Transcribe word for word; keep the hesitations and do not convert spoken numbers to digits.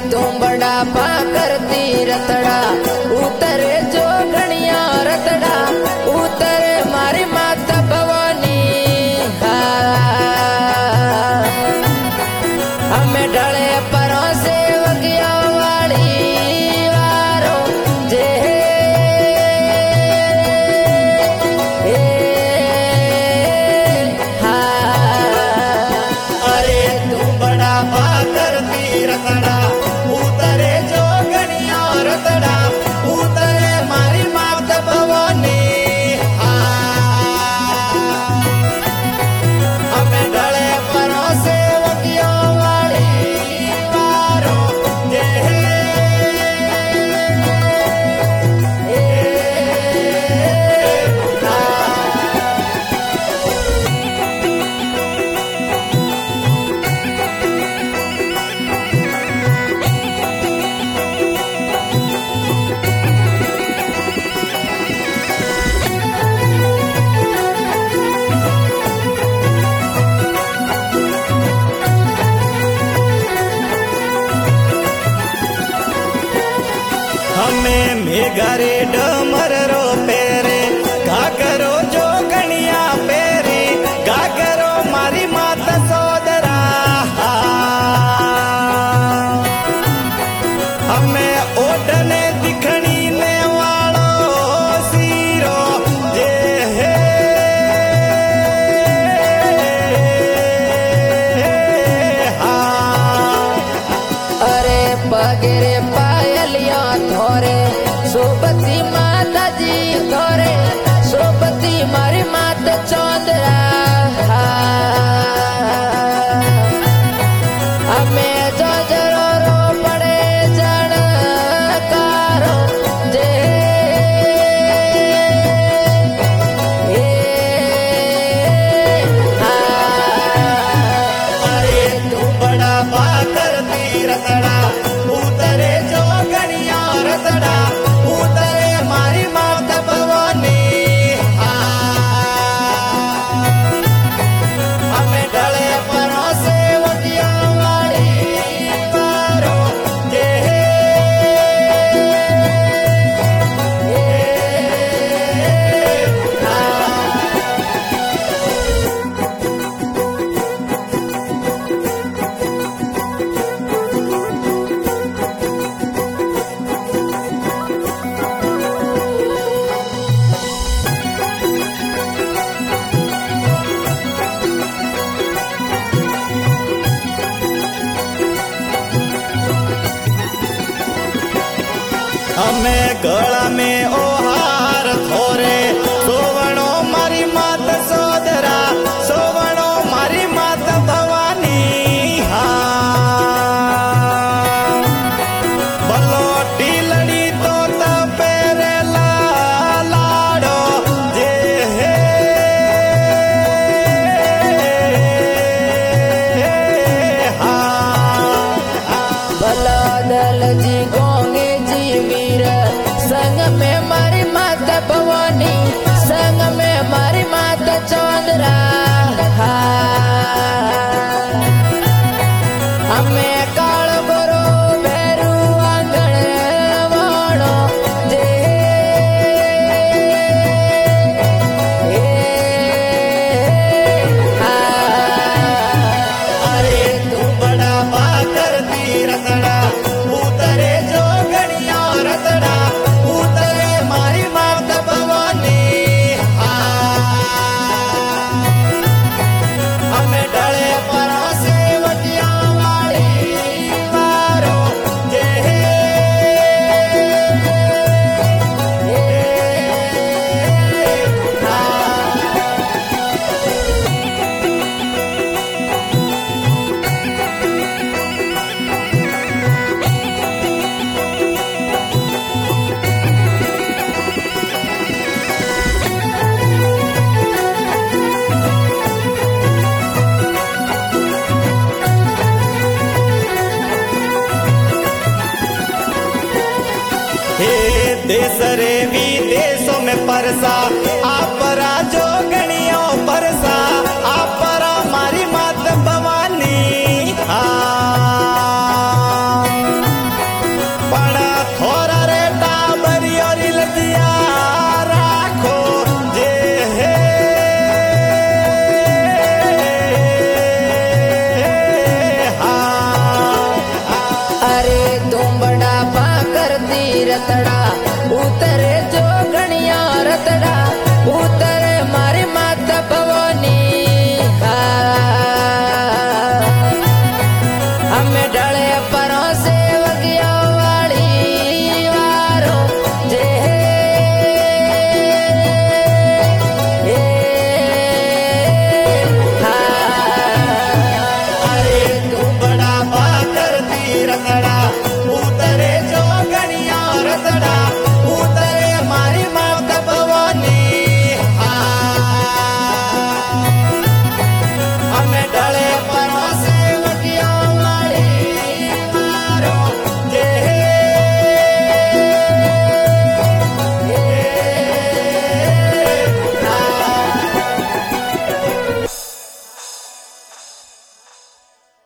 तुम बड़ा करती रतड़ा उतरे जो गणिया रतड़ा उतरे मारी माता भवानी। हमें ढले परों से वगिया वाली वारो जे अरे तू बड़ा करती रतड़ा उतरे जो गणिया रतड़ा उतरे मारी माता भवानी। हमें ढले परों से वगिया वाली वारो जे हमें मेघरे डमर रो पेरे घाघरो जो गणिया पेरी घाघरो मारी माता सोदरा। हमें ओढ़ने दिखणी ने वालो सीरो जे अरे पगरे पायलिया थोरे सोबती माता जी थोरे सोबती मारी माता चौंदरा। हमें जो जरो पड़े जन कारो जे अरे तू बड़ा करती रतड़ा उतरे जो गणिया रतड़ा उतरे मारी माता भवानी। हमें ढले परों से वगिया वाली वारो जे हमें गला में ओहार थोरे सोवणो मारी मात सोदरा सोवणो मारी मात भवानी। भलो ढीलड़ी तो पेरे लाड़ो जे भला दल जी गोंगे जी वीर संग में मारी माता भवानी संग में मारी माता चौंदरा। हमें काल गोरो भैरू आंगण वाणो जे अरे तू बड़ा करती रतड़ा उतरे जो गणिया रतड़ा उतरे मारी माता भवानी। हमें ढले परों से वगिया वाली वारो जे देश रे विदेशों में परसा आपरा जो गणियों परसा आपरा मारी मात भवानी। हाँ रतड़ा